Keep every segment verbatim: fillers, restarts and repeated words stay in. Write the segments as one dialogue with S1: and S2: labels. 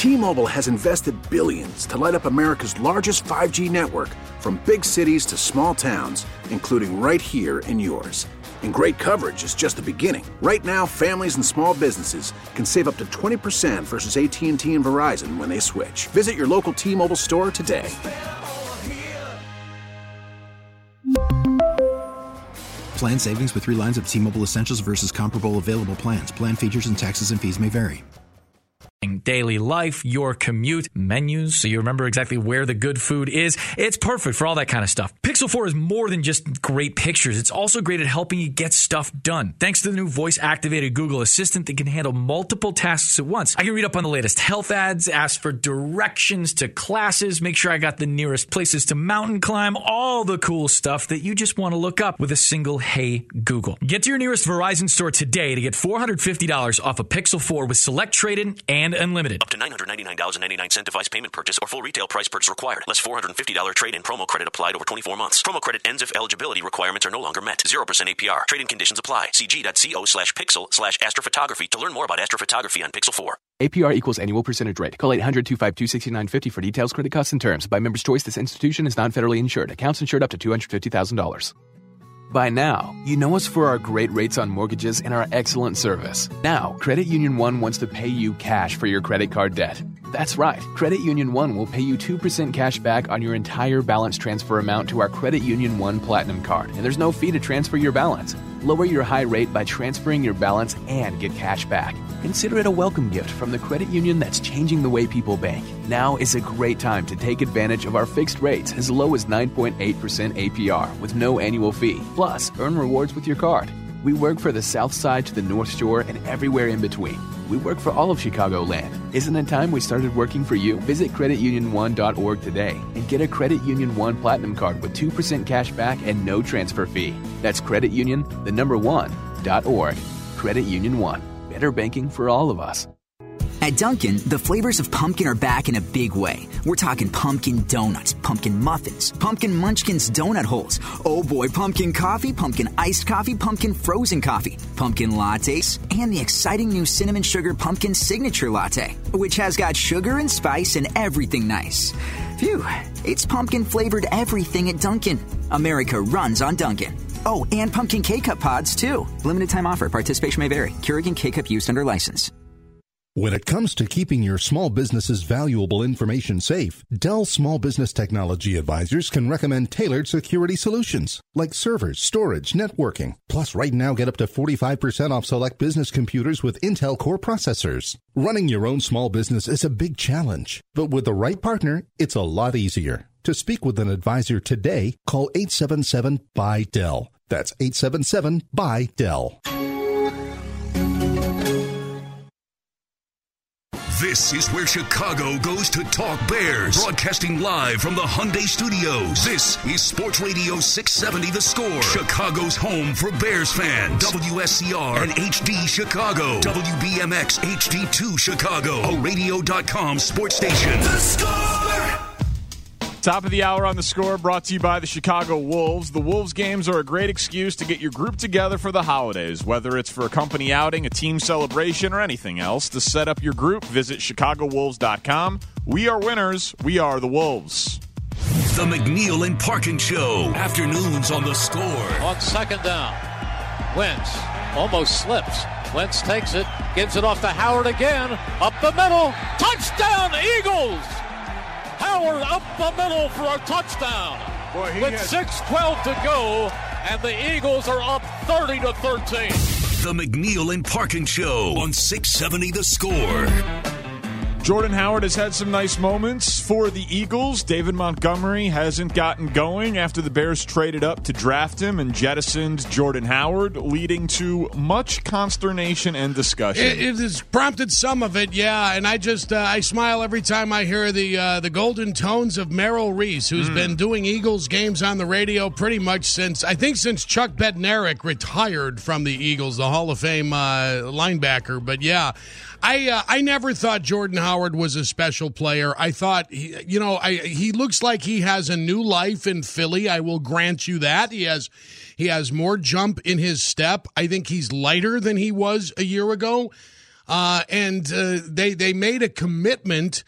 S1: T-Mobile has invested billions to light up America's largest five G network, from big cities to small towns, including right here in yours. And great coverage is just the beginning. Right now, families and small businesses can save up to twenty percent versus A T and T and Verizon when they switch. Visit your local T-Mobile store today.
S2: Plan savings with three lines of T-Mobile Essentials versus comparable available plans. Plan features and taxes and fees may vary.
S3: Daily life, your commute, menus, so you remember exactly where the good food is. It's perfect for all that kind of stuff. Pixel four is more than just great pictures. It's also great at helping you get stuff done. Thanks to the new voice-activated Google Assistant that can handle multiple tasks at once. I can read up on the latest health ads, ask for directions to classes, make sure I got the nearest places to mountain climb, all the cool stuff that you just want to look up with a single Hey Google. Get to your nearest Verizon store today to get four hundred fifty dollars off a Pixel four with select trade-in and unlimited.
S4: Up to nine hundred ninety-nine dollars and ninety-nine cents device payment purchase or full retail price purchase required. Less four hundred fifty dollars trade-in promo credit applied over twenty-four months. Promo credit ends if eligibility requirements are no longer met. zero percent A P R. Trade-in conditions apply. C G.co slash pixel slash astrophotography to learn more about astrophotography on Pixel four.
S5: A P R equals annual percentage rate. Call eight hundred two five two six nine five zero for details, credit costs, and terms. By member's choice, this institution is not federally insured. Accounts insured up to two hundred fifty thousand dollars. By now, you know us for our great rates on mortgages and our excellent service. Now, Credit Union One wants to pay you cash for your credit card debt. That's right. Credit Union One will pay you two percent cash back on your entire balance transfer amount to our Credit Union One Platinum card. And there's no fee to transfer your balance. Lower your high rate by transferring your balance and get cash back. Consider it a welcome gift from the credit union that's changing the way people bank. Now is a great time to take advantage of our fixed rates as low as nine point eight percent A P R with no annual fee. Plus, earn rewards with your card. We work for the South Side to the North Shore and everywhere in between. We work for all of Chicagoland. Isn't it time we started working for you? Visit credit union one dot org today and get a Credit Union One Platinum card with two percent cash back and no transfer fee. That's Credit Union, the number one, dot org. Credit Union One. Better banking for all of us.
S6: At Dunkin', the flavors of pumpkin are back in a big way. We're talking pumpkin donuts, pumpkin muffins, pumpkin munchkins donut holes. Oh boy, pumpkin coffee, pumpkin iced coffee, pumpkin frozen coffee, pumpkin lattes, and the exciting new cinnamon sugar pumpkin signature latte, which has got sugar and spice and everything nice. Phew, it's pumpkin flavored everything at Dunkin'. America runs on Dunkin'. Oh, and pumpkin K-Cup pods, too. Limited time offer. Participation may vary. Keurig K-Cup used under license.
S7: When it comes to keeping your small business's valuable information safe, Dell Small Business Technology Advisors can recommend tailored security solutions like servers, storage, networking. Plus, right now, get up to forty-five percent off select business computers with Intel Core processors. Running your own small business is a big challenge, but with the right partner, it's a lot easier. To speak with an advisor today, call eight seven seven, B Y, D E L. That's eight seven seven, B Y, D E L.
S8: This is where Chicago goes to talk Bears. Broadcasting live from the Hyundai Studios. This is Sports Radio six seventy The Score. Chicago's home for Bears fans. W S C R and H D Chicago. W B M X H D two Chicago. A radio dot com sports station. The Score!
S9: Top of the hour on The Score, brought to you by the Chicago Wolves. The Wolves games are a great excuse to get your group together for the holidays. Whether it's for a company outing, a team celebration, or anything else, to set up your group, visit chicago wolves dot com. We are winners. We are the Wolves.
S8: The McNeil and Parkin Show. Afternoons on The Score.
S10: On second down, Wentz almost slips. Wentz takes it, gives it off to Howard again. Up the middle. Touchdown, Eagles! Howard up the middle for a touchdown. Boy, with has... six twelve to go, and the Eagles are up thirty to thirteen.
S8: The McNeil and Parkin Show on six seventy The Score.
S9: Jordan Howard has had some nice moments for the Eagles. David Montgomery hasn't gotten going after the Bears traded up to draft him and jettisoned Jordan Howard, leading to much consternation and discussion.
S11: It, it has prompted some of it, yeah, and I just uh, I smile every time I hear the uh, the golden tones of Merrill Reese, who's mm. been doing Eagles games on the radio pretty much since, I think since Chuck Bednarik retired from the Eagles, the Hall of Fame uh, linebacker. But yeah, I uh, I never thought Jordan Howard was a special player. I thought, he, you know, I, he looks like he has a new life in Philly. I will grant you that. He has he has more jump in his step. I think he's lighter than he was a year ago. uh, and uh, they they made a commitment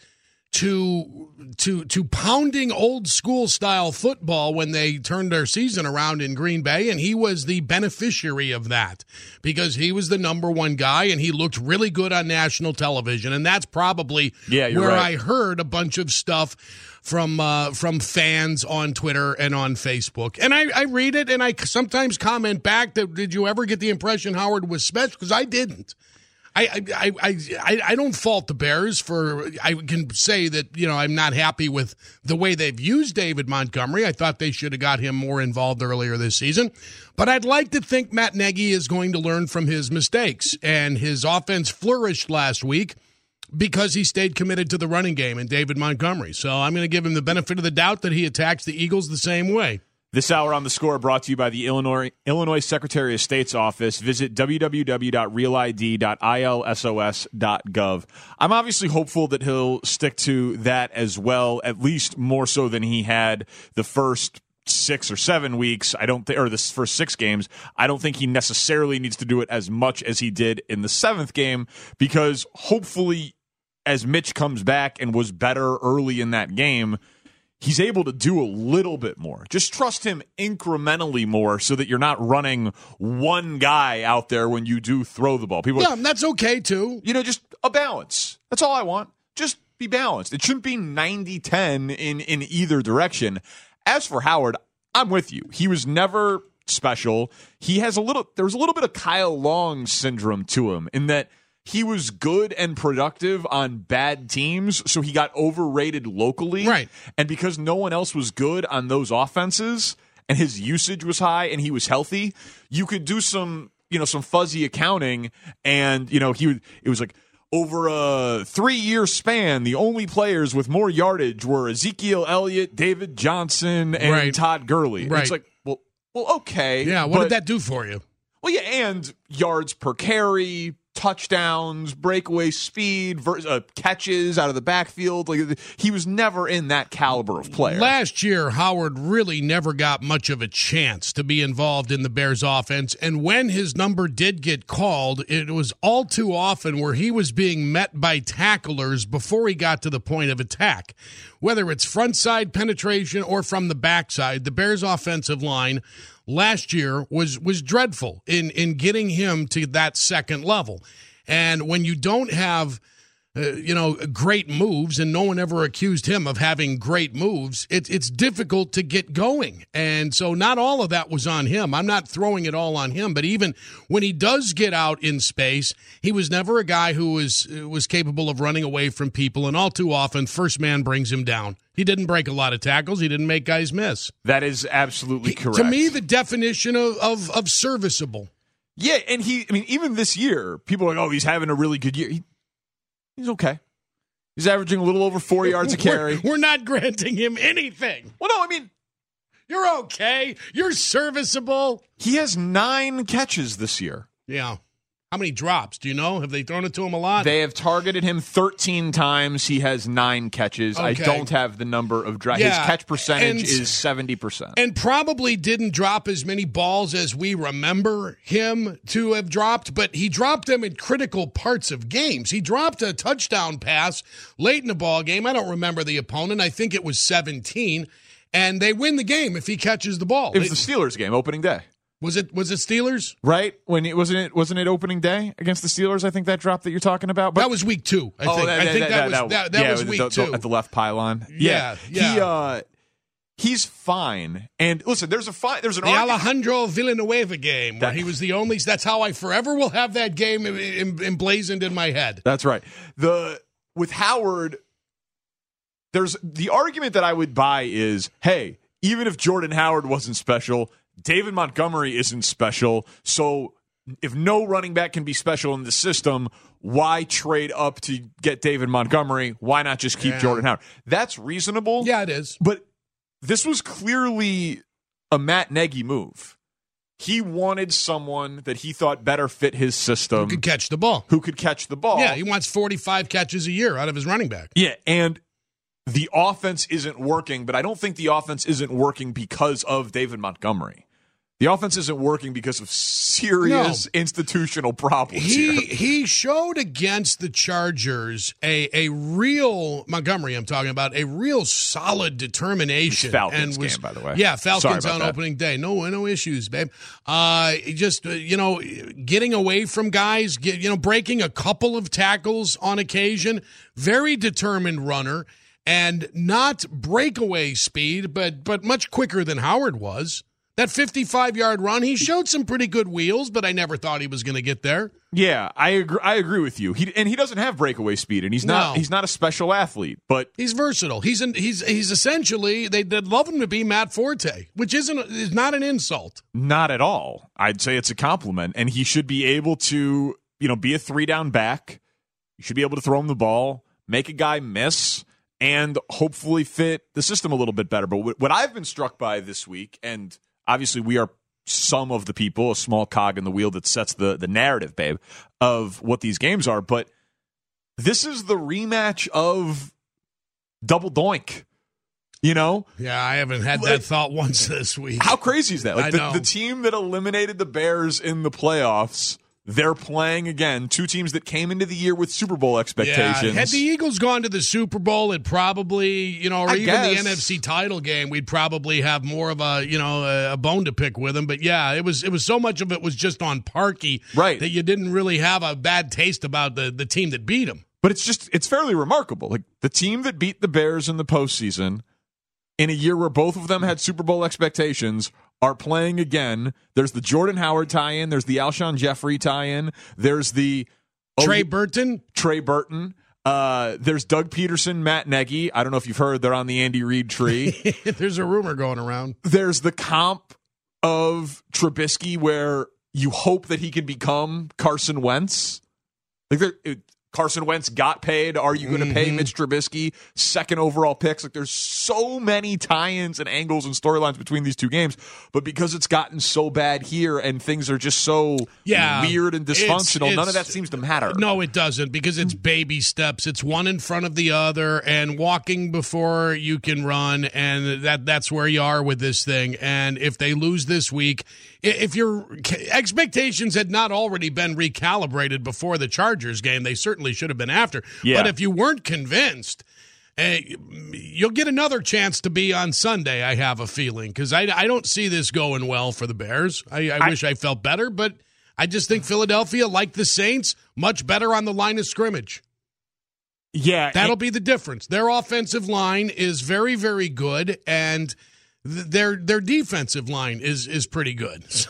S11: to to to pounding old school style football when they turned their season around in Green Bay, and he was the beneficiary of that because he was the number one guy and he looked really good on national television, and that's probably
S9: yeah,
S11: where
S9: right.
S11: I heard a bunch of stuff from uh, from fans on Twitter and on Facebook, and I, I read it and I sometimes comment back that did you ever get the impression Howard was special? Because I didn't. I, I I I I don't fault the Bears for. I can say that you know I'm not happy with the way they've used David Montgomery. I thought they should have got him more involved earlier this season, but I'd like to think Matt Nagy is going to learn from his mistakes, and his offense flourished last week because he stayed committed to the running game and David Montgomery. So I'm going to give him the benefit of the doubt that he attacks the Eagles the same way.
S9: This hour on The Score brought to you by the Illinois Illinois Secretary of State's office. Visit w w w dot real i d dot i l s o s dot gov. I'm obviously hopeful that he'll stick to that as well, at least more so than he had the first six or seven weeks. I don't think, or the first six games. I don't think he necessarily needs to do it as much as he did in the seventh game, because hopefully, as Mitch comes back and was better early in that game, he's able to do a little bit more. Just trust him incrementally more so that you're not running one guy out there when you do throw the ball. People,
S11: yeah, that's okay, too.
S9: You know, just a balance. That's all I want. Just be balanced. It shouldn't be ninety ten in, in either direction. As for Howard, I'm with you. He was never special. He has a little, there was a little bit of Kyle Long syndrome to him in that he was good and productive on bad teams, so he got overrated locally.
S11: Right.
S9: And because no one else was good on those offenses and his usage was high and he was healthy, you could do some, you know, some fuzzy accounting, and, you know, he would, it was like over a three-year span, the only players with more yardage were Ezekiel Elliott, David Johnson, and
S11: right.
S9: Todd Gurley.
S11: Right.
S9: It's like, well, well, okay.
S11: Yeah, what
S9: but,
S11: did that do for you?
S9: Well, yeah, and yards per carry, touchdowns, breakaway speed, ver- uh, catches out of the backfield. Like, he was never in that caliber of player.
S11: Last year, Howard really never got much of a chance to be involved in the Bears offense, and when his number did get called, it was all too often where he was being met by tacklers before he got to the point of attack. Whether it's front side penetration or from the backside, the Bears offensive line last year was was dreadful in, in getting him to that second level. And when you don't have, uh, you know, great moves, and no one ever accused him of having great moves, it, it's difficult to get going. And so not all of that was on him. I'm not throwing it all on him, but even when he does get out in space, he was never a guy who was was capable of running away from people, and all too often, first man brings him down. He didn't break a lot of tackles. He didn't make guys miss.
S9: That is absolutely
S11: he,
S9: correct.
S11: To me, the definition of, of, of serviceable.
S9: Yeah, and he, I mean, even this year, people are like, oh, he's having a really good year. He, he's okay. He's averaging a little over four yards a carry.
S11: We're, we're not granting him anything.
S9: Well, no, I mean,
S11: you're okay. You're serviceable.
S9: He has nine catches this year.
S11: Yeah. How many drops? Do you know? Have they thrown it to him a lot?
S9: They have targeted him thirteen times. He has nine catches.
S11: Okay.
S9: I don't have the number of drops.
S11: Yeah,
S9: His catch percentage
S11: and,
S9: is seventy percent.
S11: And probably didn't drop as many balls as we remember him to have dropped, but he dropped them in critical parts of games. He dropped a touchdown pass late in the ball game. I don't remember the opponent. I think it was seventeen, and they win the game if he catches the ball.
S9: It was the Steelers game, opening day.
S11: Was it was it Steelers?
S9: Right? When it wasn't it wasn't it opening day against the Steelers, I think that drop that you're talking about.
S11: But that was week two. I
S9: oh,
S11: think.
S9: That,
S11: I think
S9: that,
S11: that,
S9: that
S11: was that, that
S9: yeah,
S11: was week
S9: the,
S11: two.
S9: The, at the left pylon.
S11: Yeah,
S9: yeah.
S11: yeah.
S9: He uh he's fine. And listen, there's a fine there's an
S11: the
S9: argument.
S11: Alejandro Villanueva game where
S9: that,
S11: he was the only that's how I forever will have that game emblazoned in my head.
S9: That's right. The with Howard, there's the argument that I would buy is, hey, even if Jordan Howard wasn't special, David Montgomery isn't special, so if no running back can be special in the system, why trade up to get David Montgomery? Why not just keep
S11: yeah.
S9: Jordan Howard? That's reasonable.
S11: Yeah, it is.
S9: But this was clearly a Matt Nagy move. He wanted someone that he thought better fit his system.
S11: Who could catch the ball.
S9: Who could catch the ball.
S11: Yeah, he wants forty-five catches a year out of his running back.
S9: Yeah, and the offense isn't working, but I don't think the offense isn't working because of David Montgomery. The offense isn't working because of serious no. institutional problems
S11: he,
S9: here.
S11: He showed against the Chargers a, a real, Montgomery I'm talking about, a real solid determination.
S9: Falcons
S11: and was,
S9: game, by the way.
S11: Yeah, Falcons on
S9: that.
S11: opening day. No no issues, babe. Uh, just, uh, you know, getting away from guys, get, you know, breaking a couple of tackles on occasion. Very determined runner and not breakaway speed, but but much quicker than Howard was. That fifty-five-yard run, he showed some pretty good wheels, but I never thought he was going to get there.
S9: Yeah, I agree. I agree with you. He and he doesn't have breakaway speed, and he's not.
S11: No.
S9: He's not a special athlete, but
S11: he's versatile. He's an, he's he's essentially they, they'd love him to be Matt Forte, which isn't is not an insult.
S9: Not at all. I'd say it's a compliment, and he should be able to, you know, be a three down back. You should be able to throw him the ball, make a guy miss, and hopefully fit the system a little bit better. But what I've been struck by this week, and obviously, we are some of the people, a small cog in the wheel that sets the, the narrative, babe, of what these games are. But this is the rematch of Double Doink, you know?
S11: Yeah, I haven't had that thought once this week.
S9: How crazy is that? Like
S11: I
S9: the,
S11: know.
S9: the team that eliminated the Bears in the playoffs, they're playing again. Two teams that came into the year with Super Bowl expectations.
S11: Yeah, had the Eagles gone to the Super Bowl, it probably, you know, or
S9: I
S11: even
S9: guess.
S11: the N F C title game, we'd probably have more of a, you know, a bone to pick with them. But yeah, it was it was so much of it was just on Parkey,
S9: right,
S11: that you didn't really have a bad taste about the the team that beat them.
S9: But it's just it's fairly remarkable. Like the team that beat the Bears in the postseason in a year where both of them had Super Bowl expectations are playing again. There's the Jordan Howard tie-in. There's the Alshon Jeffrey tie-in. There's the
S11: oh, Trey Burton.
S9: Trey Burton. Uh, there's Doug Peterson, Matt Nagy. I don't know if you've heard. They're on the Andy Reid tree.
S11: There's a rumor going around.
S9: There's the comp of Trubisky where you hope that he can become Carson Wentz. Like there, it, Carson Wentz got paid. Are you going to mm-hmm. pay Mitch Trubisky second overall picks? Like there's so many tie-ins and angles and storylines between these two games, but because it's gotten so bad here and things are just so
S11: yeah,
S9: weird and dysfunctional,
S11: it's, it's,
S9: none of that seems to matter.
S11: No, it doesn't, because it's baby steps. It's one in front of the other and walking before you can run, and that that's where you are with this thing. And if they lose this week, if your expectations had not already been recalibrated before the Chargers game, they certainly should have been after.
S9: Yeah.
S11: But if you weren't convinced, uh, you'll get another chance to be on Sunday, I have a feeling, because I, I don't see this going well for the Bears. I, I, I wish I felt better, but I just think Philadelphia, like the Saints, much better on the line of scrimmage.
S9: Yeah.
S11: That'll
S9: and-
S11: be the difference. Their offensive line is very, very good, and th- their their defensive line is is pretty good. So,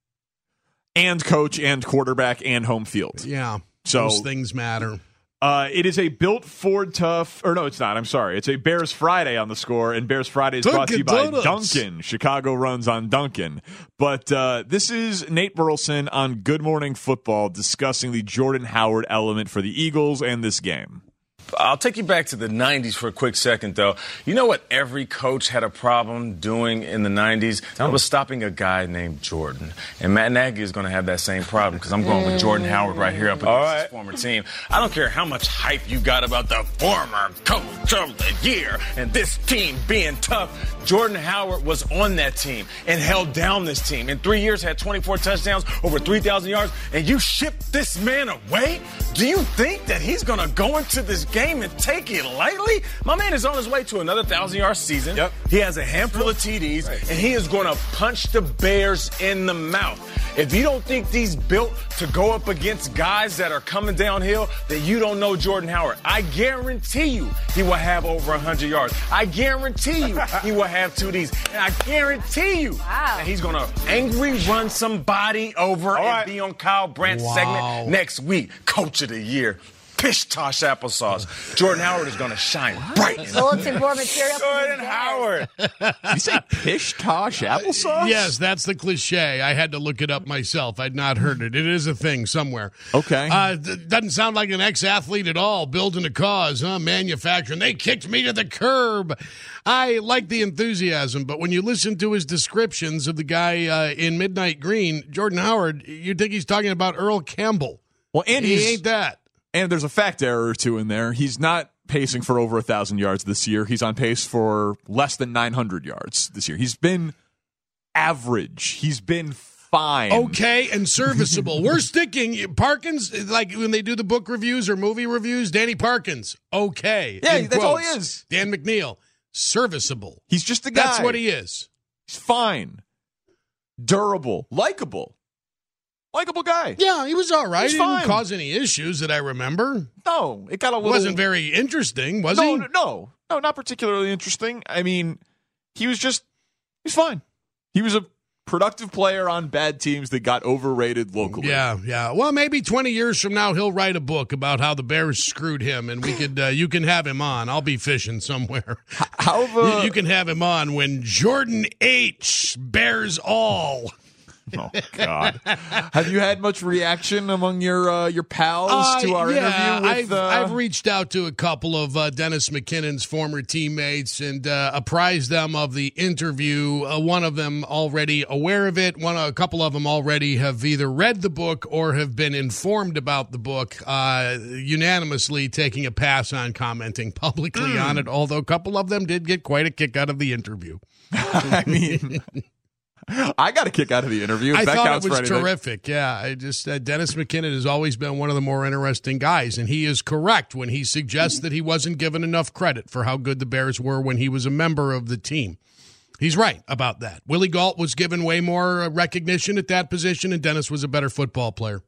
S9: and coach and quarterback and home field.
S11: Yeah.
S9: So
S11: those things matter.
S9: Uh, it is a Built Ford Tough, or no, it's not. I'm sorry. It's a Bears Friday on the Score, and Bears Friday is
S11: Dunkin'
S9: brought to you by
S11: Donuts.
S9: Dunkin'. Chicago runs on Dunkin'. But uh, this is Nate Burleson on Good Morning Football discussing the Jordan Howard element for the Eagles and this game.
S12: I'll take you back to the nineties for a quick second, though. You know what every coach had a problem doing in the nineties? It was stopping a guy named Jordan. And Matt Nagy is going to have that same problem because I'm going with Jordan Howard right here up against right. his former team. I don't care how much hype you got about the former coach of the year and this team being tough. Jordan Howard was on that team and held down this team. In three years, had twenty-four touchdowns, over three thousand yards, and you shipped this man away? Do you think that he's going to go into this game and take it lightly? My man is on his way to another one thousand-yard season. Yep. He has a handful of T Ds, right. and he is going to punch the Bears in the mouth. If you don't think he's built to go up against guys that are coming downhill, then you don't know Jordan Howard. I guarantee you he will have over one hundred yards. I guarantee you he will have two Ds. And I guarantee you wow. that he's going to angry run somebody over All and right. be on Kyle Brandt's wow. segment next week. Coach of the year. Pish tosh applesauce. Jordan Howard is going to shine bright.
S13: Bulletin board material.
S12: Jordan Howard.
S9: Did you say pish tosh applesauce?
S11: Uh, yes, that's the cliche. I had to look it up myself. I'd not heard it. It is a thing somewhere.
S9: Okay.
S11: Uh, th- doesn't sound like an ex-athlete at all. Building a cause, huh? Manufacturing. They kicked me to the curb. I like the enthusiasm, but when you listen to his descriptions of the guy uh, in Midnight Green, Jordan Howard, you'd think he's talking about Earl Campbell.
S9: Well, and
S11: he
S9: he's,
S11: ain't that.
S9: And there's a fact error or two in there. He's not pacing for over one thousand yards this year. He's on pace for less than nine hundred yards this year. He's been average. He's been fine.
S11: Okay, and serviceable. We're sticking Parkins, like when they do the book reviews or movie reviews, Danny Parkins, okay.
S9: Yeah,
S11: in
S9: that's
S11: quotes.
S9: all he is.
S11: Dan McNeil, serviceable.
S9: He's just a guy.
S11: That's what he is.
S9: He's fine. Durable. Likable. Likable guy.
S11: Yeah, he was all right.
S9: He's
S11: He
S9: fine.
S11: didn't cause any issues that I remember.
S9: No, it got a little...
S11: Wasn't very interesting, was
S9: no,
S11: he?
S9: No, no, no, not particularly interesting. I mean, he was just... He's fine. He was a productive player on bad teams that got overrated locally.
S11: Yeah, yeah. Well, maybe twenty years from now he'll write a book about how the Bears screwed him, and we could uh, you can have him on. I'll be fishing somewhere.
S9: How the...
S11: you, you can have him on when Jordan H. bears all.
S9: Oh, God. Have you had much reaction among your uh, your pals
S11: uh,
S9: to our
S11: yeah,
S9: interview with...
S11: I've,
S9: Uh...
S11: I've reached out to a couple of uh, Dennis McKinnon's former teammates and uh, apprised them of the interview. Uh, one of them already aware of it. One, a couple of them already have either read the book or have been informed about the book, uh, unanimously taking a pass on commenting publicly mm. on it, although a couple of them did get quite a kick out of the interview.
S9: I mean... I got a kick out of the interview.
S11: I
S9: that
S11: thought it was terrific. Yeah, I just uh, Dennis McKinnon has always been one of the more interesting guys, and he is correct when he suggests that he wasn't given enough credit for how good the Bears were when he was a member of the team. He's right about that. Willie Gault was given way more recognition at that position, and Dennis was a better football player.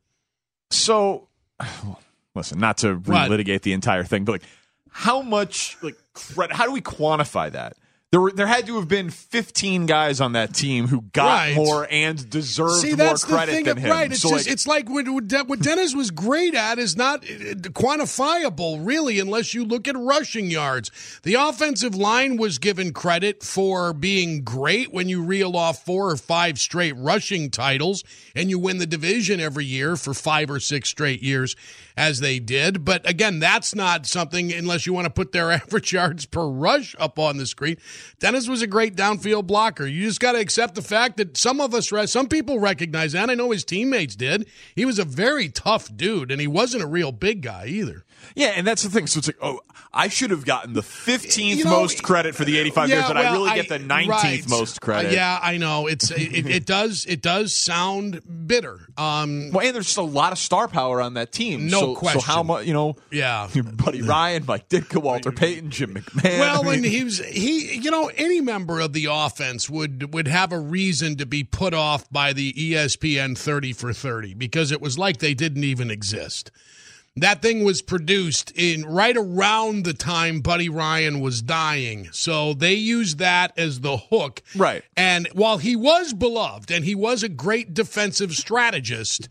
S9: So, listen, not to relitigate the entire thing, but like, how much like credit? How do we quantify that? There were there had to have been fifteen guys on that team who got
S11: right.
S9: more and deserved
S11: See,
S9: more
S11: that's
S9: credit
S11: the thing
S9: than
S11: of,
S9: him.
S11: Right. It's
S9: so
S11: just
S9: like,
S11: it's like what, what Dennis was great at is not quantifiable, really, unless you look at rushing yards. The offensive line was given credit for being great when you reel off four or five straight rushing titles and you win the division every year for five or six straight years, as they did. But again, that's not something unless you want to put their average yards per rush up on the screen. Dennis was a great downfield blocker. You just got to accept the fact that some of us, some people recognize that. I know his teammates did. He was a very tough dude, and he wasn't a real big guy either.
S9: Yeah, and that's the thing. So it's like, oh, I should have gotten the fifteenth
S11: you know,
S9: most credit for the eighty-five
S11: yeah,
S9: years, but
S11: well,
S9: I really
S11: I,
S9: get the nineteenth
S11: right.
S9: most credit.
S11: Uh, yeah, I know. It's it, it does it does sound bitter. Um,
S9: well, and there's just a lot of star power on that team.
S11: No
S9: so,
S11: question.
S9: So how much, you know?
S11: Yeah,
S9: Buddy Ryan, Mike Ditka, Walter Payton, Jim McMahon.
S11: Well,
S9: I mean,
S11: and he was he, you know, any member of the offense would would have a reason to be put off by the E S P N thirty for thirty because it was like they didn't even exist. That thing was produced in right around the time Buddy Ryan was dying. So they used that as the hook.
S9: Right.
S11: And while he was beloved and he was a great defensive strategist,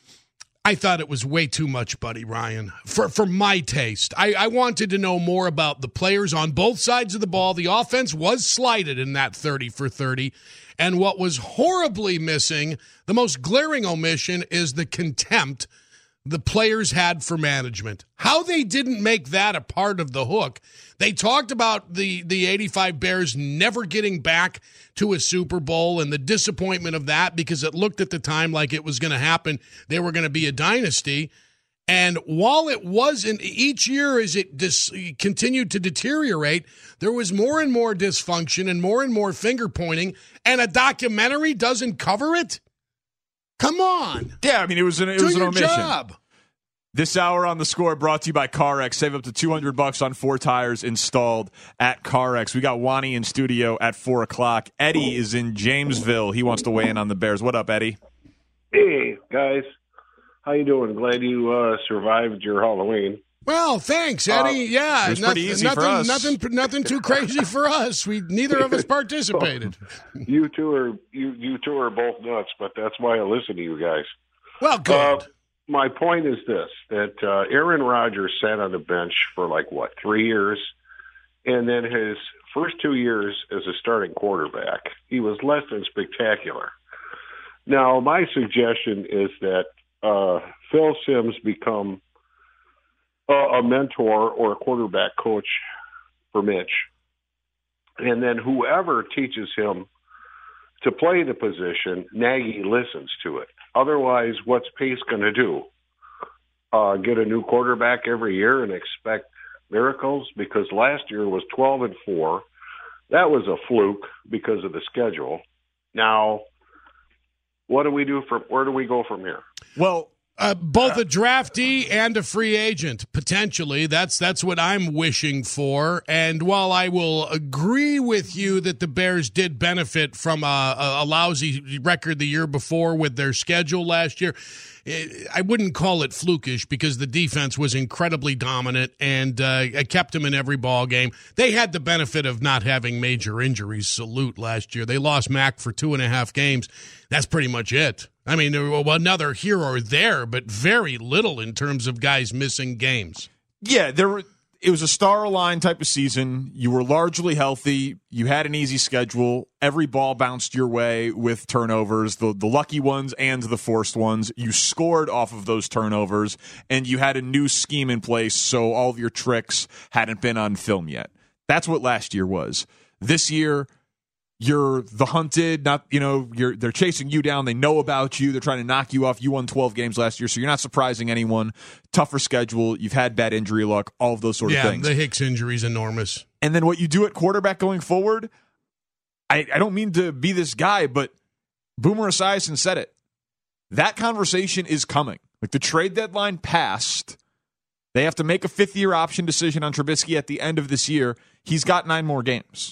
S11: I thought it was way too much Buddy Ryan for, for my taste. I, I wanted to know more about the players on both sides of the ball. The offense was slighted in that thirty for thirty. And what was horribly missing, the most glaring omission, is the contempt the players had for management. How they didn't make that a part of the hook. They talked about the, the eighty-five Bears never getting back to a Super Bowl and the disappointment of that because it looked at the time like it was going to happen. They were going to be a dynasty. And while it wasn't, each year as it dis, continued to deteriorate, there was more and more dysfunction and more and more finger pointing, and a documentary doesn't cover it? Come on.
S9: Yeah, I mean, it was an, it
S11: Do
S9: was an
S11: your
S9: omission.
S11: job.
S9: This hour on the Score brought to you by CarX. Save up to two hundred bucks on four tires installed at CarX. We got Wani in studio at four o'clock. Eddie is in Jamesville. He wants to weigh in on the Bears. What up, Eddie?
S13: Hey, guys. How you doing? Glad you uh, survived your Halloween.
S11: Well, thanks, Eddie.
S13: Uh,
S11: yeah,
S9: it was
S11: nothing,
S9: pretty easy
S11: nothing,
S9: for us.
S11: nothing, nothing too crazy for us. We neither of us participated.
S13: You two are you you two are both nuts, but that's why I listen to you guys.
S11: Well, good.
S13: Uh, my point is this: that uh, Aaron Rodgers sat on the bench for like what three years, and then his first two years as a starting quarterback, he was less than spectacular. Now, my suggestion is that uh, Phil Simms become a mentor or a quarterback coach for Mitch. And then whoever teaches him to play the position, Nagy listens to it. Otherwise, what's Pace going to do? Uh, get a new quarterback every year and expect miracles? Because last year was twelve and four. That was a fluke because of the schedule. Now, what do we do from? Where do we go from here?
S9: Well,
S11: Uh, both a draftee and a free agent, potentially. That's that's what I'm wishing for. And while I will agree with you that the Bears did benefit from a, a, a lousy record the year before with their schedule last year, it, I wouldn't call it flukish because the defense was incredibly dominant and uh, kept them in every ball game. They had the benefit of not having major injuries. Salute last year. They lost Mack for two and a half games. That's pretty much it. I mean, well, another here or there, but very little in terms of guys missing games.
S9: Yeah, there were, it was a star-aligned type of season. You were largely healthy. You had an easy schedule. Every ball bounced your way with turnovers, the, the lucky ones and the forced ones. You scored off of those turnovers, and you had a new scheme in place, so all of your tricks hadn't been on film yet. That's what last year was. This year, you're the hunted, not, you know, you're they're chasing you down. They know about you. They're trying to knock you off. You won twelve games last year, so you're not surprising anyone. Tougher schedule. You've had bad injury luck, all of those sort
S11: yeah,
S9: of things.
S11: The Hicks injury is enormous.
S9: And then what you do at quarterback going forward, I, I don't mean to be this guy, but Boomer Esiason said it. That conversation is coming. Like the trade deadline passed. They have to make a fifth-year option decision on Trubisky at the end of this year. He's got nine more games.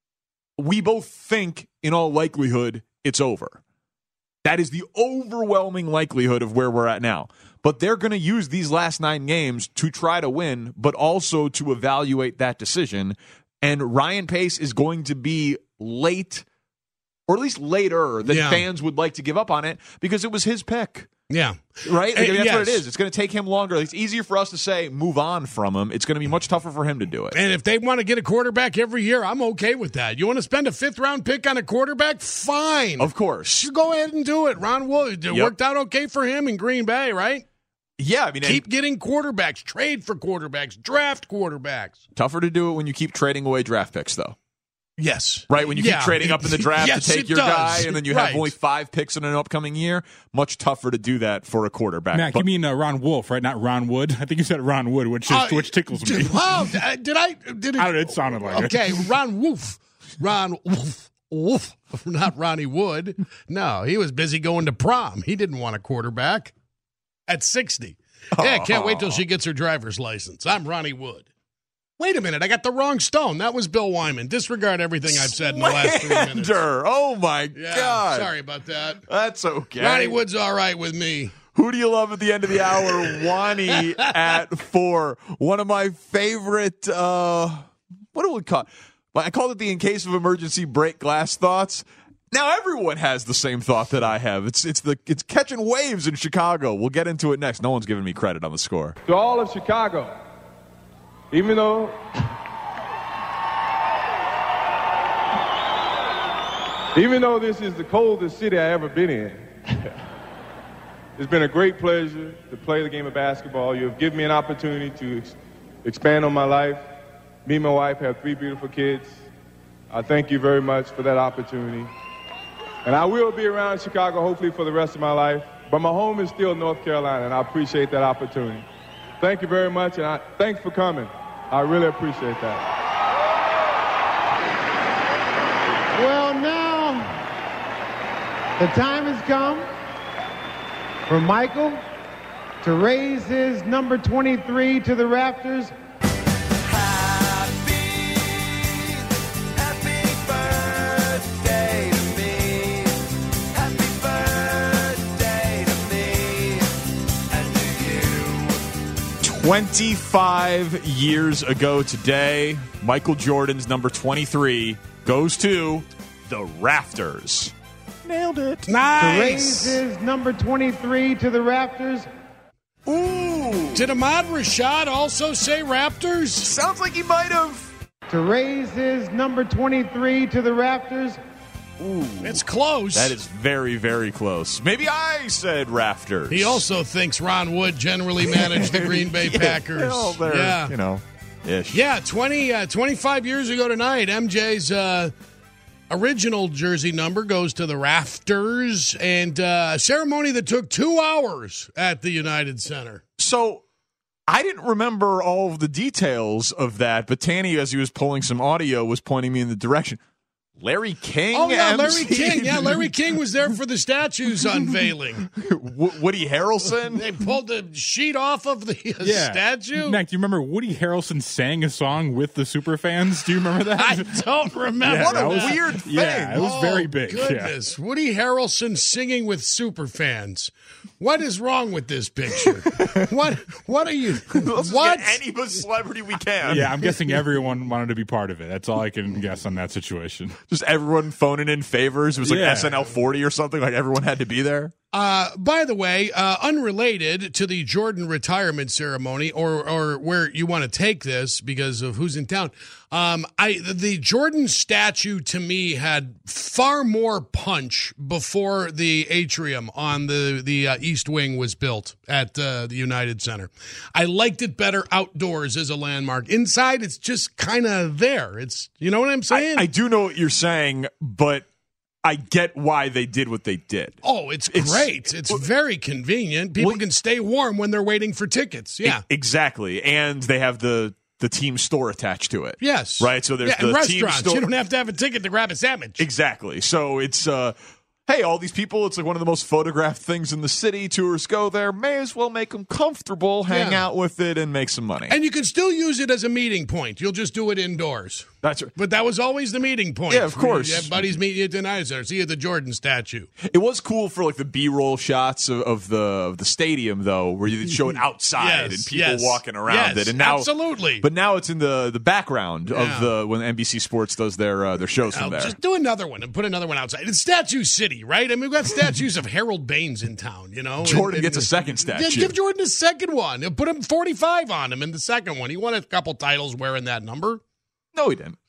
S9: We both think, in all likelihood, it's over. That is the overwhelming likelihood of where we're at now. But they're going to use these last nine games to try to win, but also to evaluate that decision. And Ryan Pace is going to be late, or at least later, than
S11: yeah.
S9: fans would like to give up on it, because it was his pick.
S11: Yeah.
S9: Right? Like, I mean, that's
S11: yes.
S9: what it is. It's going to take him longer. It's easier for us to say, move on from him. It's going to be much tougher for him to do it.
S11: And if they want to get a quarterback every year, I'm okay with that. You want to spend a fifth-round pick on a quarterback? Fine.
S9: Of course.
S11: Go ahead and do it. Ron Wood, it
S9: Yep.
S11: worked out okay for him in Green Bay, right?
S9: Yeah. I mean,
S11: Keep
S9: and
S11: getting quarterbacks. Trade for quarterbacks. Draft quarterbacks.
S9: tougher to do it when you keep trading away draft picks, though.
S11: Yes.
S9: Right, when you
S11: yeah.
S9: keep trading up in the draft
S11: yes,
S9: to take
S11: it
S9: your
S11: does.
S9: guy, and then you
S11: right.
S9: have only five picks in an upcoming year, much tougher to do that for a quarterback.
S14: Mac,
S9: but,
S14: you mean uh, Ron Wolf, right? Not Ron Wood. I think you said Ron Wood, which is,
S11: Uh,
S14: which tickles me.
S11: Wow. Did I? Did it?
S14: I don't know, it sounded like
S11: okay,
S14: it.
S11: Okay, Ron Wolf. Ron Wolf. Wolf. Not Ronnie Wood. No, he was busy going to prom. He didn't want a quarterback at sixty. Yeah, can't wait till she gets her driver's license. I'm Ronnie Wood. Wait a minute, I got the wrong Stone. That was Bill Wyman. Disregard everything I've said in the last three minutes.
S9: Slander. Oh, my
S11: Yeah,
S9: God.
S11: sorry about that.
S9: That's okay.
S11: Ronnie Wood's all right with me.
S9: Who do you love at the end of the hour? Wani at four. One of my favorite, uh, what do we call it? I called it the in case of emergency break glass thoughts. Now everyone has the same thought that I have. It's it's the it's catching waves in Chicago. We'll get into it next. No one's giving me credit on the score.
S15: To all of Chicago, even though even though this is the coldest city I ever been in, it's been a great pleasure to play the game of basketball. You have given me an opportunity to ex- expand on my life. Me and my wife have three beautiful kids. I thank you very much for that opportunity. And I will be around Chicago hopefully for the rest of my life. But my home is still North Carolina, and I appreciate that opportunity. Thank you very much, and I, thanks for coming. I really appreciate that.
S16: Well, now the time has come for Michael to raise his number twenty-three to the rafters.
S9: twenty-five years ago today, Michael Jordan's number twenty-three goes to the rafters.
S14: Nailed it.
S11: Nice.
S16: To raise his number twenty-three to the rafters.
S11: Ooh. Did Ahmad Rashad also say Raptors?
S9: Sounds like he might have.
S16: To raise his number twenty-three to the rafters.
S9: Ooh.
S11: It's close.
S9: That is very, very close. Maybe I said rafters.
S11: He also thinks Ron Wood generally managed the Green Bay
S9: yeah,
S11: Packers.
S9: Well, they're,
S11: yeah.
S9: you know, ish.
S11: Yeah, twenty, uh, twenty-five years ago tonight, M J's uh, original jersey number goes to the rafters, and uh, a ceremony that took two hours at the United Center.
S9: So I didn't remember all of the details of that, but Tanny, as he was pulling some audio, was pointing me in the direction. Larry King.
S11: Oh, yeah,
S9: M C?
S11: Larry King. Yeah, Larry King was there for the statue's unveiling.
S9: W- Woody Harrelson?
S11: They pulled the sheet off of the uh,
S14: Yeah.
S11: statue.
S14: Mac, do you remember Woody Harrelson sang a song with the Superfans? Do you remember that?
S11: I don't remember.
S14: Yeah,
S11: what
S14: that
S11: a
S14: was-
S11: weird thing.
S14: Yeah, it was
S11: Oh,
S14: very big. Yeah.
S11: Goodness. Woody Harrelson singing with superfans. What is wrong with this picture? what What are you?
S9: Let's
S11: What?
S9: get any celebrity we can.
S14: Yeah, I'm guessing everyone wanted to be part of it. That's all I can guess on that situation.
S9: Just everyone phoning in favors. It was like
S14: Yeah.
S9: S N L forty or something. Like everyone had to be there.
S11: Uh, by the way, uh, unrelated to the Jordan retirement ceremony, or or where you want to take this because of who's in town, um, I the Jordan statue to me had far more punch before the atrium on the the uh, East Wing was built at uh, the United Center. I liked it better outdoors as a landmark. Inside, it's just kind of there. It's you know what I'm saying.
S9: I, I do know what you're saying, but I get why they did what they did.
S11: Oh, it's,
S9: It's-
S11: great. It's very convenient. People can stay warm when they're waiting for tickets. Yeah.
S9: E- exactly. And they have the the team store attached to it.
S11: Yes.
S9: Right. So there's
S11: yeah,
S9: the
S11: and
S9: team
S11: restaurants.
S9: store.
S11: You don't have to have a ticket to grab a sandwich.
S9: Exactly. So it's uh hey, all these people, it's like one of the most photographed things in the city. Tourists go there, may as well make them comfortable, hang
S11: Yeah.
S9: out with it, and make some money.
S11: And you can still use it as a meeting point. You'll just do it indoors.
S9: That's right.
S11: But that was always the meeting point.
S9: Yeah, of course.
S11: You have buddies meet you at the United Center. See you at the Jordan statue.
S9: It was cool for like the B-roll shots of, of the of the stadium, though, where you show it outside
S11: Yes,
S9: and people
S11: yes.
S9: walking around
S11: Yes,
S9: it. And now,
S11: absolutely.
S9: But now it's in the, the background
S11: Yeah.
S9: of the when N B C Sports does their uh, their shows
S11: Oh,
S9: from there.
S11: just do another one and put another one outside. It's Statue City, right? I mean, we've got statues of Harold Baines in town, you know.
S9: Jordan
S11: And-
S9: gets a
S11: and-
S9: second statue.
S11: Yeah, give Jordan a second one. Put him forty-five on him in the second one. He won a couple titles wearing that number.
S9: No, he didn't.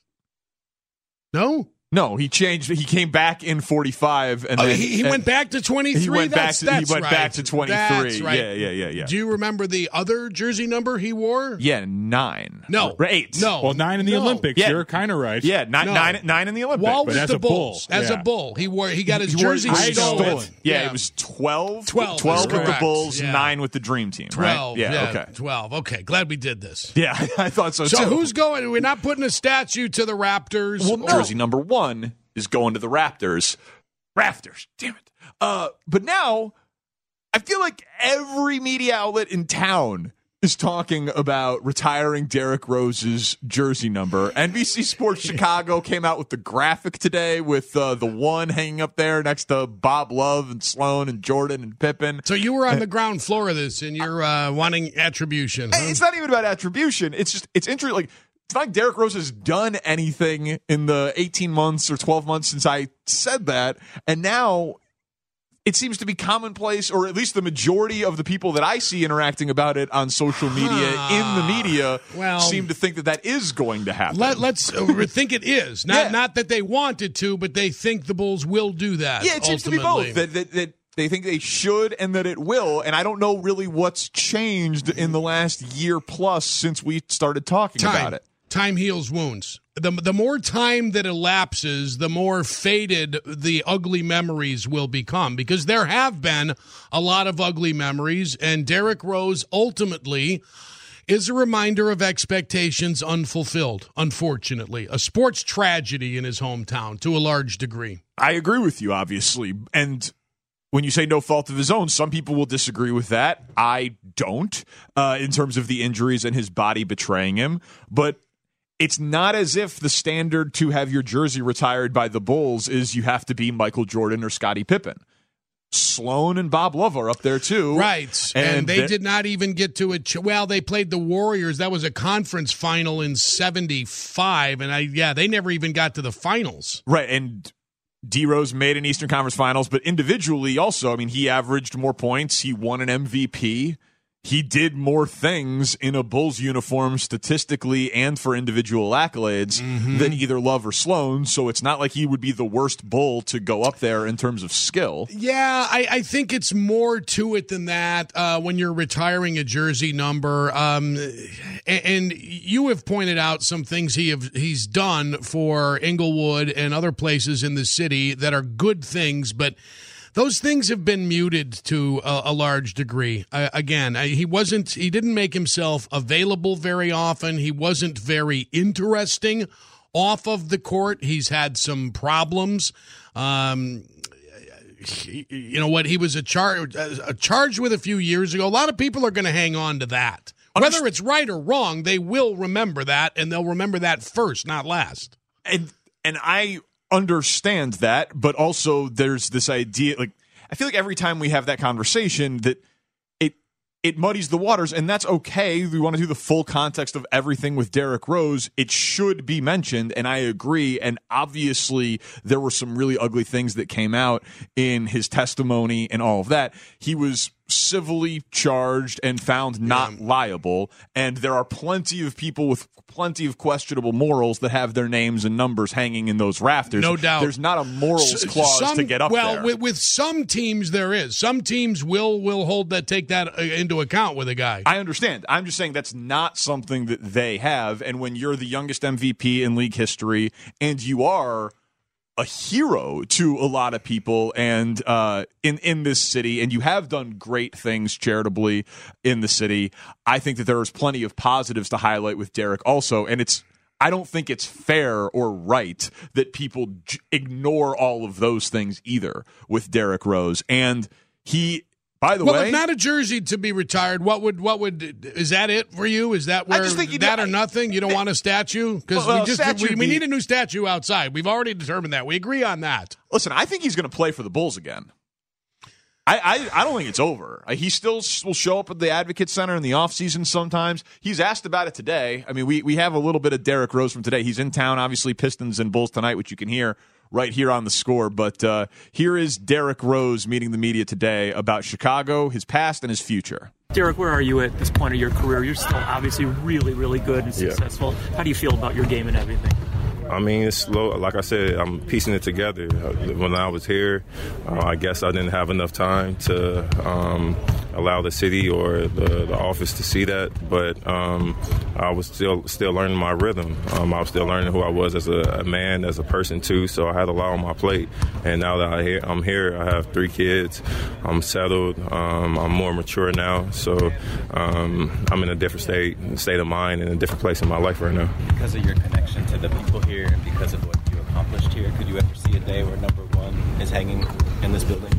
S11: No?
S9: No, he changed. He came back in forty-five, and
S11: Oh,
S9: then
S11: he, he
S9: and
S11: went back to twenty-three.
S9: He went
S11: that's,
S9: back. To, he
S11: that's
S9: went
S11: right.
S9: back to twenty-three.
S11: That's right.
S9: Yeah, yeah, yeah, yeah.
S11: Do you remember the other jersey number he wore?
S9: Yeah, nine.
S11: No.
S9: Or eight.
S11: No.
S14: Well, nine in the
S11: No.
S14: Olympics.
S9: Yeah.
S14: You're kind of right.
S9: Yeah, nine,
S11: No.
S9: nine, nine in the Olympics.
S11: Wall
S14: But
S11: was
S14: as
S11: the
S14: a bull,
S11: Bulls. As
S14: yeah.
S11: a bull, he wore. He got his
S9: He wore-
S11: jersey
S9: I
S11: stolen.
S9: stolen. Yeah, it was twelve.
S11: twelve.
S9: twelve
S11: is
S9: with the
S11: correct.
S9: Bulls,
S11: Yeah.
S9: nine with the Dream Team.
S11: Twelve.
S9: Right? Yeah. Okay.
S11: Twelve. Okay. Glad we did this.
S9: Yeah, I thought so,
S11: So
S9: too.
S11: who's going? We're not putting a statue to the Raptors.
S9: Well,
S11: or-
S9: jersey number one is going to the Raptors. Raptors, damn it. Uh, but now, I feel like every media outlet in town is talking about retiring Derrick Rose's jersey number. N B C Sports Chicago came out with the graphic today with uh, the one hanging up there next to Bob Love and Sloan and Jordan and Pippen.
S11: So you were on the ground floor of this, and you're uh, wanting attribution. Huh?
S9: It's not even about attribution. It's just, it's interesting. Like, it's not like Derrick Rose has done anything in the eighteen months or twelve months since I said that. And now it seems to be commonplace, or at least the majority of the people that I see interacting about it on social media, in the media,
S11: Well-
S9: seem to think that that is going to happen.
S11: Let, let's uh, think it is. Not
S9: Yeah.
S11: not that they wanted to, but they think the Bulls will do that.
S9: yeah, it seems to be
S11: ultimately.
S9: both. That, that, that they think they should and that it will. And I don't know really what's changed in the last year plus since we started talking
S11: Time.
S9: about it.
S11: Time heals wounds. The, the more time that elapses, the more faded the ugly memories will become, because there have been a lot of ugly memories, and Derrick Rose ultimately is a reminder of expectations unfulfilled, unfortunately. A sports tragedy in his hometown to a large degree.
S9: I agree with you, obviously. And when you say no fault of his own, some people will disagree with that. I don't, uh, in terms of the injuries and his body betraying him. But it's not as if the standard to have your jersey retired by the Bulls is you have to be Michael Jordan or Scottie Pippen. Sloan and Bob Love are up there too.
S11: Right. And,
S9: And
S11: they
S9: they're-
S11: did not even get to it. Well, they played the Warriors. That was a conference final in seventy-five. And I, yeah, they never even got to the finals.
S9: Right, and D Rose made an Eastern Conference Finals, but individually also, I mean, he averaged more points. He won an M V P. He did more things in a Bulls uniform statistically and for individual accolades
S11: Mm-hmm.
S9: than either Love or Sloan. So it's not like he would be the worst Bull to go up there in terms of skill.
S11: Yeah, I, I think it's more to it than that uh, when you're retiring a jersey number. Um, and, and you have pointed out some things he have he's done for Inglewood and other places in the city that are good things, but those things have been muted to a, a large degree. Uh, again, I, he wasn't. He didn't make himself available very often. He wasn't very interesting off of the court, he's had some problems. Um, you know what? He was a charge a charge with a few years ago. A lot of people are going to hang on to that. Whether it's right or wrong, they will remember that, and they'll remember that first, not last.
S9: And and I understand that, but also there's this idea, like, I feel like every time we have that conversation that it it muddies the waters, and that's okay. We want to do the full context of everything with Derrick Rose. It should be mentioned, and I agree. And obviously, there were some really ugly things that came out in his testimony and all of that. He was civilly charged and found not yeah. liable, and there are plenty of people with plenty of questionable morals that have their names and numbers hanging in those rafters.
S11: No doubt.
S9: There's not a morals clause
S11: some,
S9: to get up
S11: well,
S9: there.
S11: Well, with, with some teams there is. Some teams will will hold that, take that into account with a guy.
S9: I understand. I'm just saying that's not something that they have, and when you're the youngest M V P in league history, and you are a hero to a lot of people and uh, in, in this city, and you have done great things charitably in the city, I think that there is plenty of positives to highlight with Derrick also, and it's I don't think it's fair or right that people j- ignore all of those things either with Derrick Rose. And he, by the
S11: well,
S9: way,
S11: if not a jersey to be retired, what would what would is that it for you? Is that where
S9: I just think
S11: that
S9: know,
S11: or nothing? You don't want a statue because
S9: well,
S11: we just
S9: statue
S11: we, we
S9: be,
S11: need a new statue outside. We've already determined that. We agree on that.
S9: Listen, I think he's going to play for the Bulls again. I, I, I don't think it's over. He still will show up at the Advocate Center in the offseason sometimes. He's asked about it today. I mean, we, we have a little bit of Derrick Rose from today. He's in town, obviously, Pistons and Bulls tonight, which you can hear right here on the Score. But uh, here is Derrick Rose meeting the media today about Chicago, his past, and his future.
S17: Derrick, where are you at this point of your career? You're still obviously really, really good and successful. Yeah. How do you feel about your game and everything?
S18: I mean, it's slow. Like I said, I'm piecing it together. When I was here, uh, I guess I didn't have enough time to um, allow the city or the, the office to see that. But um, I was still still learning my rhythm. Um, I was still learning who I was as a, a man, as a person too. So I had a lot on my plate. And now that I hear, I'm here, I have three kids. I'm settled. Um, I'm more mature now. So um, I'm in a different state state of mind and a different place in my life right now.
S19: Because of your connection to the people here, and because of what you accomplished here, could you ever see a day where number one is hanging in this building?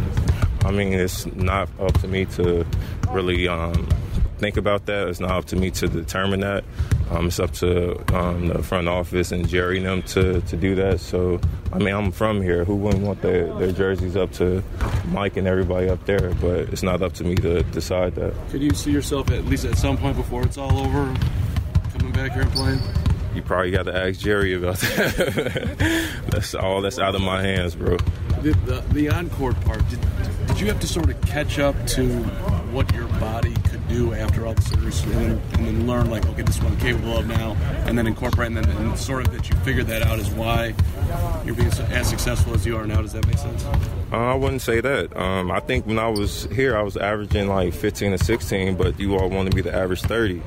S18: I mean, it's not up to me to really um, think about that. It's not up to me to determine that. Um, it's up to um, the front office and Jerry and them to, to do that. So, I mean, I'm from here. Who wouldn't want their, their jerseys up to Mike and everybody up there? But it's not up to me to decide that.
S20: Could you see yourself at least at some point before it's all over coming back here and playing?
S18: You probably got to ask Jerry about that. That's all that's out of my hands, bro.
S20: The, the, the on-court part, did, did you have to sort of catch up to what your body could do after all the surgery and then, and then learn, like, okay, this is what I'm capable of now, and then incorporate, and then and sort of that you figured that out is why you're being so, as successful as you are now? Does that make sense?
S18: Uh, I wouldn't say that. Um, I think when I was here, I was averaging like fifteen or sixteen, but you all wanted me to average thirty.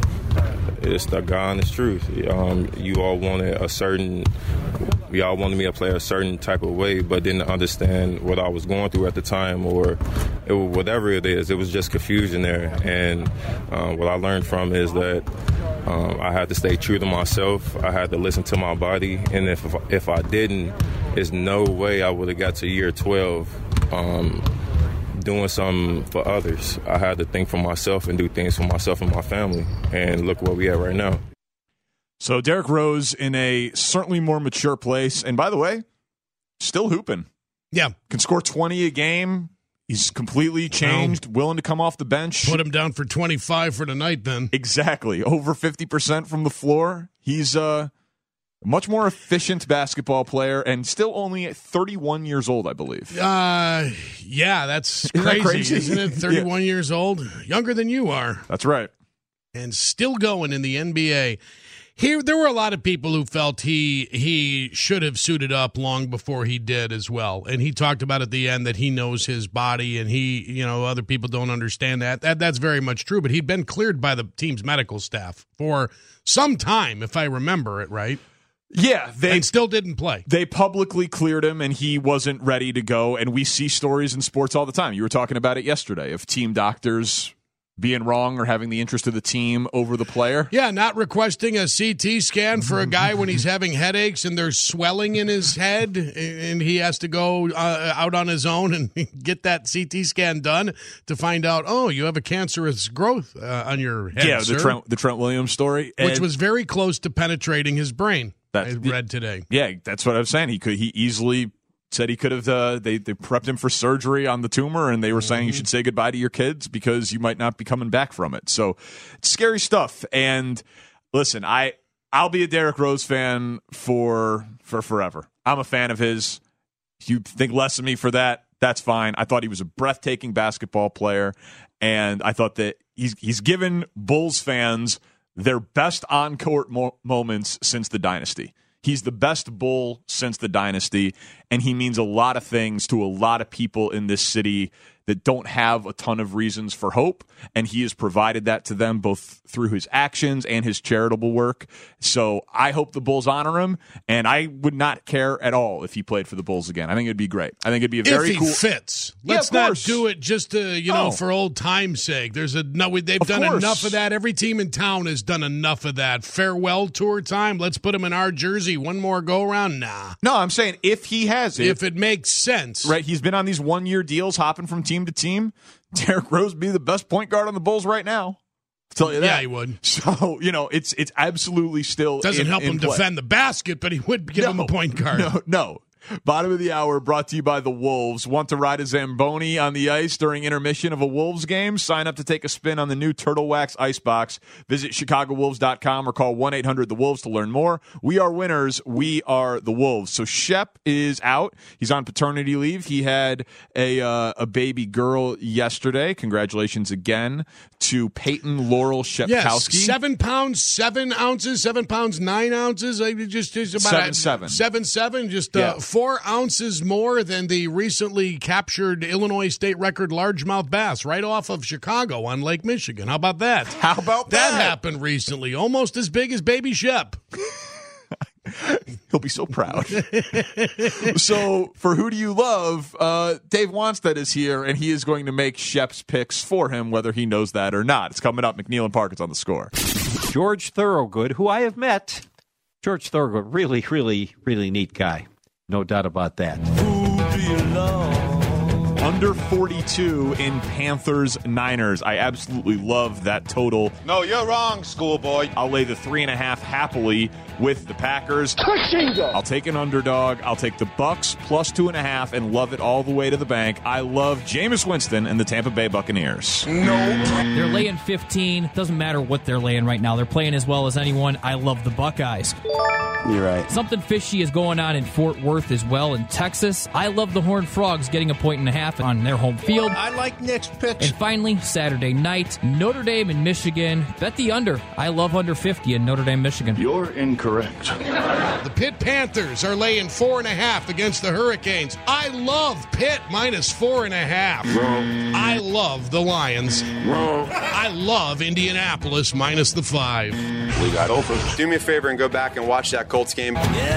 S18: It's the God honest truth. Um, you all wanted a certain, y'all wanted me to play a certain type of way, but didn't understand what I was going through at the time, or it, whatever it is. It was just confusion there. And um, what I learned from is that um, I had to stay true to myself. I had to listen to my body, and if if I didn't, there's no way I would have got to year twelve. Um, doing something for others. I had to think for myself and do things for myself and my family. And look where we at right now.
S9: So Derrick Rose in a certainly more mature place. And by the way, still hooping.
S11: Yeah.
S9: Can score twenty a game. He's completely changed, well, willing to come off the bench.
S11: Put him down for twenty-five for tonight then.
S9: Exactly. Over fifty percent from the floor. He's uh, a much more efficient basketball player and still only thirty-one years old, I believe.
S11: Uh, yeah, that's
S9: Isn't
S11: crazy,
S9: that crazy?
S11: Isn't it? thirty-one yeah. years old. Younger than you are.
S9: That's right.
S11: And still going in the N B A. Here, there were a lot of people who felt he he should have suited up long before he did as well. And he talked about at the end that he knows his body, and he, you know, other people don't understand that. That that's very much true. But he'd been cleared by the team's medical staff for some time, if I remember it right.
S9: Yeah, they
S11: and still didn't play.
S9: They publicly cleared him, and he wasn't ready to go. And we see stories in sports all the time. You were talking about it yesterday of team doctors being wrong or having the interest of the team over the player.
S11: Yeah, not requesting a C T scan for a guy when he's having headaches and there's swelling in his head and he has to go uh, out on his own and get that C T scan done to find out, oh, you have a cancerous growth uh, on your head,
S9: Yeah,
S11: sir.
S9: the Trent, the Trent Williams story.
S11: Which
S9: And
S11: was very close to penetrating his brain, I read today.
S9: Yeah, that's what I was saying. He could. He easily said he could have. Uh, they they prepped him for surgery on the tumor, and they were saying you should say goodbye to your kids because you might not be coming back from it. So it's scary stuff. And listen, I I'll be a Derrick Rose fan for for forever. I'm a fan of his. If you think less of me for that, that's fine. I thought he was a breathtaking basketball player, and I thought that he's he's given Bulls fans their best on-court mo- moments since the dynasty. He's the best Bull since the dynasty, and he means a lot of things to a lot of people in this city that don't have a ton of reasons for hope, and he has provided that to them both through his actions and his charitable work. So I hope the Bulls honor him, and I would not care at all if he played for the Bulls again. I think it'd be great. I think it'd be a very
S11: if he
S9: cool
S11: fits.
S9: Yeah,
S11: Let's
S9: of
S11: not
S9: course.
S11: do it just to, you know,
S9: Oh.
S11: for old time's sake. There's a no. They've
S9: Of
S11: done
S9: course.
S11: enough of that. Every team in town has done enough of that. Farewell tour time. Let's put him in our jersey. One more go around. Nah.
S9: No, I'm saying if he has it,
S11: If it makes sense,
S9: right? He's been on these one-year deals, hopping from team to team. Derrick Rose would be the best point guard on the Bulls right now. I'll tell you that.
S11: Yeah, he would.
S9: So you know, it's it's absolutely still
S11: Doesn't
S9: in,
S11: help
S9: in
S11: him
S9: play.
S11: defend the basket, but he would give
S9: No,
S11: him a point guard.
S9: No, no. Bottom of the hour brought to you by the Wolves. Want to ride a Zamboni on the ice during intermission of a Wolves game? Sign up to take a spin on the new Turtle Wax Ice Box. Visit chicago wolves dot com or call one eight hundred the wolves to learn more. We are winners. We are the Wolves. So Shep is out. He's on paternity leave. He had a uh, a baby girl yesterday. Congratulations again to Peyton Laurel Shepkowski.
S11: Yes, seven pounds, seven ounces, seven pounds, nine ounces. I just, just about
S9: Seven,
S11: a-
S9: seven.
S11: seven, seven. Just uh,
S9: Yeah.
S11: four ounces more than the recently captured Illinois state record largemouth bass right off of Chicago on Lake Michigan. How about that?
S9: How about
S11: that?
S9: that?
S11: happened recently, almost as big as Baby Shep.
S9: He'll be so proud. So, for Who Do You Love, uh, Dave Wanstead is here, and he is going to make Shep's picks for him, whether he knows that or not. It's coming up. McNeil and Parkin's on the score.
S21: George Thorogood, who I have met. George Thorogood, really, really, really neat guy. No doubt about that.
S9: Under forty-two in Panthers Niners. I absolutely love that total.
S22: No, you're wrong, schoolboy.
S9: I'll lay the three and a half happily with the Packers. I'll take an underdog. I'll take the Bucks plus two and a half and love it all the way to the bank. I love Jameis Winston and the Tampa Bay Buccaneers.
S23: They're laying fifteen. Doesn't matter what they're laying right now. They're playing as well as anyone. I love the Buckeyes.
S21: You're right.
S23: Something fishy is going on in Fort Worth as well in Texas. I love the Horned Frogs getting a point and a half on their home field.
S22: I like Nick's picks.
S23: And finally, Saturday night, Notre Dame and Michigan. Bet the under. I love under fifty in Notre Dame, Michigan.
S22: You're incorrect.
S11: The Pitt Panthers are laying four and a half against the Hurricanes. I love Pitt minus four and a half.
S22: Wrong.
S11: I love the Lions.
S22: Wrong.
S11: I love Indianapolis minus the five.
S22: We got over.
S24: Do me a favor and go back and watch that Colts game.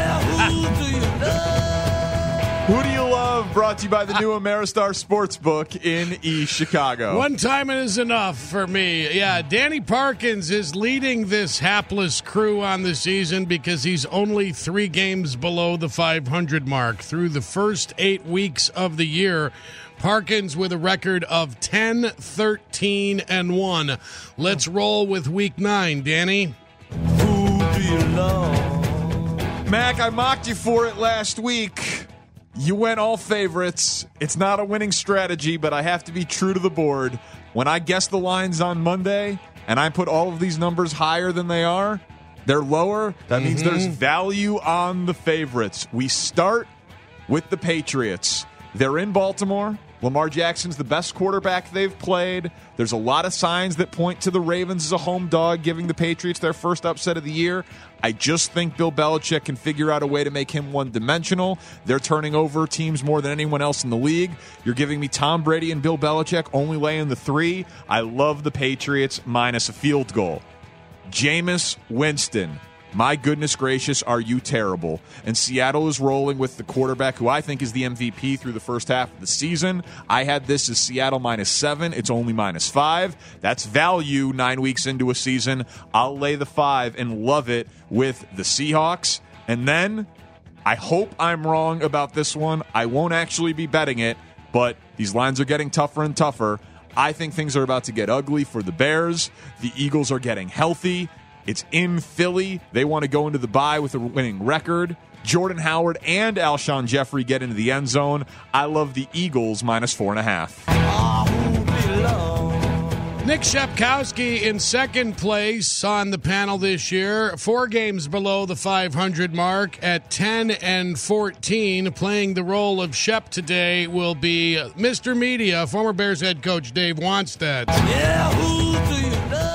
S9: Who Do You Love? Brought to you by the new Ameristar Sportsbook in East Chicago.
S11: One time it is enough for me. Yeah, Danny Parkins is leading this hapless crew on the season because he's only three games below the five hundred mark. Through the first eight weeks of the year, Parkins with a record of ten, thirteen, and one. Let's roll with week nine, Danny.
S9: Who do you love? Mac, I mocked you for it last week. You went all favorites. It's not a winning strategy, but I have to be true to the board. When I guess the lines on Monday and I put all of these numbers higher than they are, they're lower. That mm-hmm. means there's value on the favorites. We start with the Patriots. They're in Baltimore. Lamar Jackson's the best quarterback they've played. There's a lot of signs that point to the Ravens as a home dog, giving the Patriots their first upset of the year. I just think Bill Belichick can figure out a way to make him one-dimensional. They're turning over teams more than anyone else in the league. You're giving me Tom Brady and Bill Belichick only laying the three. I love the Patriots minus a field goal. Jameis Winston. My goodness gracious, are you terrible. And Seattle is rolling with the quarterback who I think is the M V P through the first half of the season. I had this as Seattle minus seven. It's only minus five. That's value nine weeks into a season. I'll lay the five and love it with the Seahawks. And then I hope I'm wrong about this one. I won't actually be betting it, but these lines are getting tougher and tougher. I think things are about to get ugly for the Bears. The Eagles are getting healthy. It's in Philly. They want to go into the bye with a winning record. Jordan Howard and Alshon Jeffrey get into the end zone. I love the Eagles minus four and a half.
S11: Nick Shepkowski in second place on the panel this year. Four games below the five hundred mark at ten and fourteen. Playing the role of Shep today will be Mister Media, former Bears head coach Dave Wannstedt.
S1: Yeah, who do you love?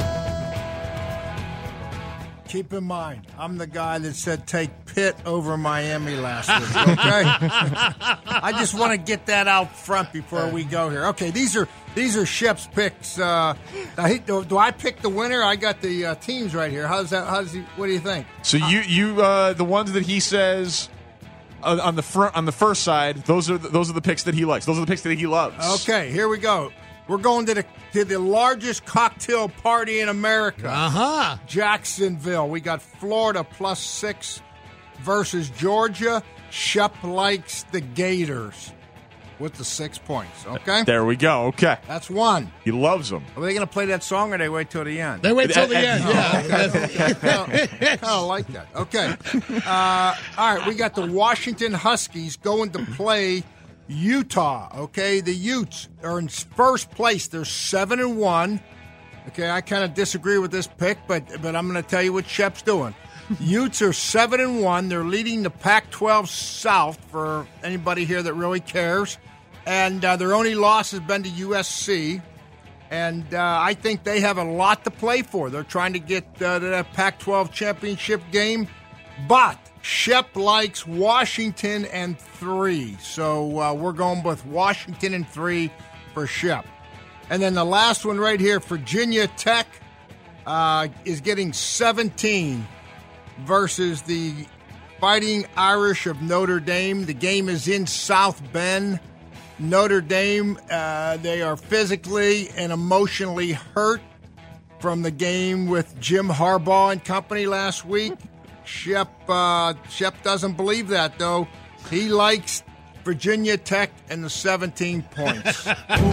S1: Keep in mind, I'm the guy that said take Pitt over Miami last week, okay? I just want to get that out front before we go here. Okay, these are these are Shep's picks. Uh, he, do, do I pick the winner? I got the uh, teams right here. How's that? How's he? What do you think?
S9: So you you uh, the ones that he says uh, on the front on the first side, those are the, those are the picks that he likes. Those are the picks that he loves.
S1: Okay, here we go. We're going to the to the largest cocktail party in America.
S11: Uh-huh.
S1: Jacksonville. We got Florida plus six versus Georgia. Shep likes the Gators with the six points. Okay?
S9: There we go. Okay.
S1: That's one.
S9: He loves them.
S1: Are they going to play that song or they wait till the end?
S11: They wait till the end,
S1: yeah. Kind of like that. Okay. Uh, all right, we got the Washington Huskies going to play Utah, okay? The Utes are in first place. They're seven and one. Okay, I kind of disagree with this pick, but but I'm going to tell you what Shep's doing. Utes are seven and one. They're leading the Pac twelve South for anybody here that really cares, and uh, their only loss has been to U S C. And uh, I think they have a lot to play for. They're trying to get uh, to that Pac twelve championship game, but Shep likes Washington and three, so uh, we're going with Washington and three for Shep. And then the last one right here, Virginia Tech uh, is getting seventeen versus the Fighting Irish of Notre Dame. The game is in South Bend. Notre Dame, uh, they are physically and emotionally hurt from the game with Jim Harbaugh and company last week. Shep, uh, Shep doesn't believe that, though. He likes Virginia Tech and the seventeen points.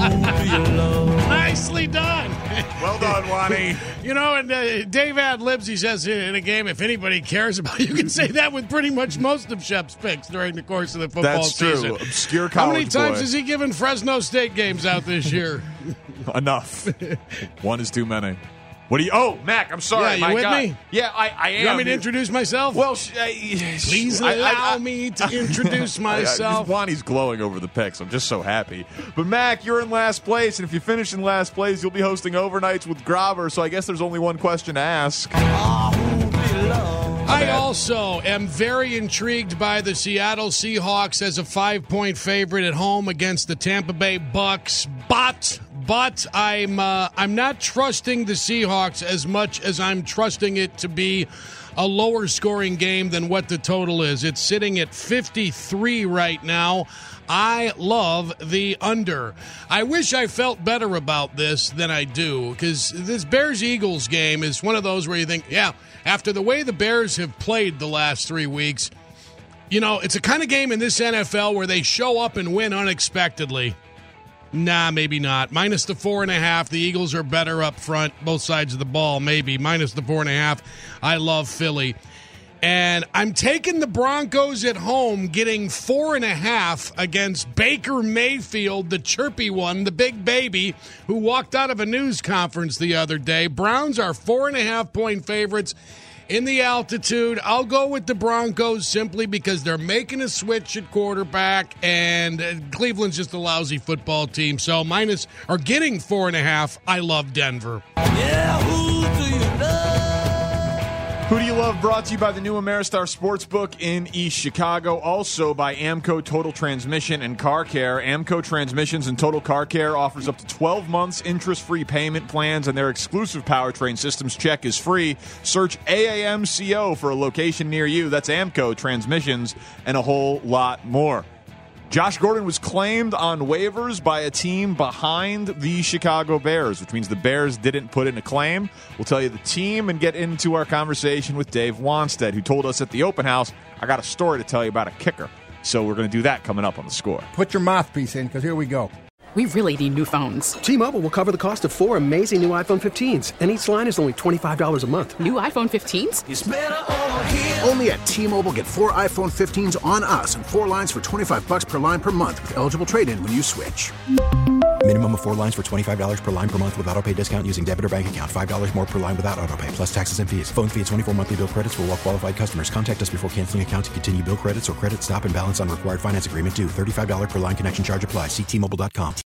S11: Nicely done.
S9: Well done, Wani.
S11: You know, and uh, Dave ad-libs, he says in a game, if anybody cares about it, you can say that with pretty much most of Shep's picks during the course of the football
S9: That's
S11: season.
S9: true. Obscure college
S11: How many times
S9: boy.
S11: has he given Fresno State games out this year?
S9: Enough. One is too many. What do you? Oh, Mac, I'm sorry.
S11: Yeah, you
S9: my
S11: with
S9: God.
S11: me?
S9: Yeah, I, I am.
S11: You want me to introduce myself?
S9: Well, sh- I,
S11: please
S9: I,
S11: allow
S9: I, I,
S11: me to introduce myself.
S9: Wani's glowing over the picks. I'm just so happy. But Mac, you're in last place, and if you finish in last place, you'll be hosting overnights with Grover. So I guess there's only one question to ask.
S11: I also am very intrigued by the Seattle Seahawks as a five-point favorite at home against the Tampa Bay Bucks, but but I'm uh, I'm not trusting the Seahawks as much as I'm trusting it to be a lower scoring game than what the total is. It's sitting at fifty-three right now. I love the under. I wish I felt better about this than I do, because this Bears-Eagles game is one of those where you think, yeah, after the way the Bears have played the last three weeks, you know, it's a kind of game in this N F L where they show up and win unexpectedly. Nah, maybe not. Minus the four and a half. The Eagles are better up front, both sides of the ball, maybe. Minus the four and a half. I love Philly. And I'm taking the Broncos at home, getting four and a half against Baker Mayfield, the chirpy one, the big baby, who walked out of a news conference the other day. Browns are four and a half point favorites in the altitude. I'll go with the Broncos simply because they're making a switch at quarterback, and Cleveland's just a lousy football team. So minus or getting four and a half. I love Denver.
S1: Yeah, who do you love?
S9: Who Do You Love? Brought to you by the new Ameristar Sportsbook in East Chicago. Also by Amco Total Transmission and Car Care. Amco Transmissions and Total Car Care offers up to twelve months interest-free payment plans, and their exclusive powertrain systems check is free. Search A A M C O for a location near you. That's Amco Transmissions and a whole lot more. Josh Gordon was claimed on waivers by a team behind the Chicago Bears, which means the Bears didn't put in a claim. We'll tell you the team and get into our conversation with Dave Wanstead, who told us at the open house, I got a story to tell you about a kicker. So we're going to do that coming up on The Score.
S1: Put your mouthpiece in, because here we go.
S2: We really need new phones.
S3: T-Mobile will cover the cost of four amazing new iPhone fifteens, and each line is only twenty-five dollars a month.
S2: New iPhone fifteens?
S4: It's better over here. Only at T-Mobile, get four iPhone fifteens on us and four lines for twenty-five dollars per line per month with eligible trade-in when you switch.
S5: Minimum of four lines for twenty-five dollars per line per month with autopay discount using debit or bank account. five dollars more per line without autopay, plus taxes and fees. Phone fee at twenty-four monthly bill credits for well-qualified customers. Contact us before canceling account to continue bill credits or credit stop and balance on required finance agreement due. thirty-five dollars per line connection charge applies. See T Mobile dot com.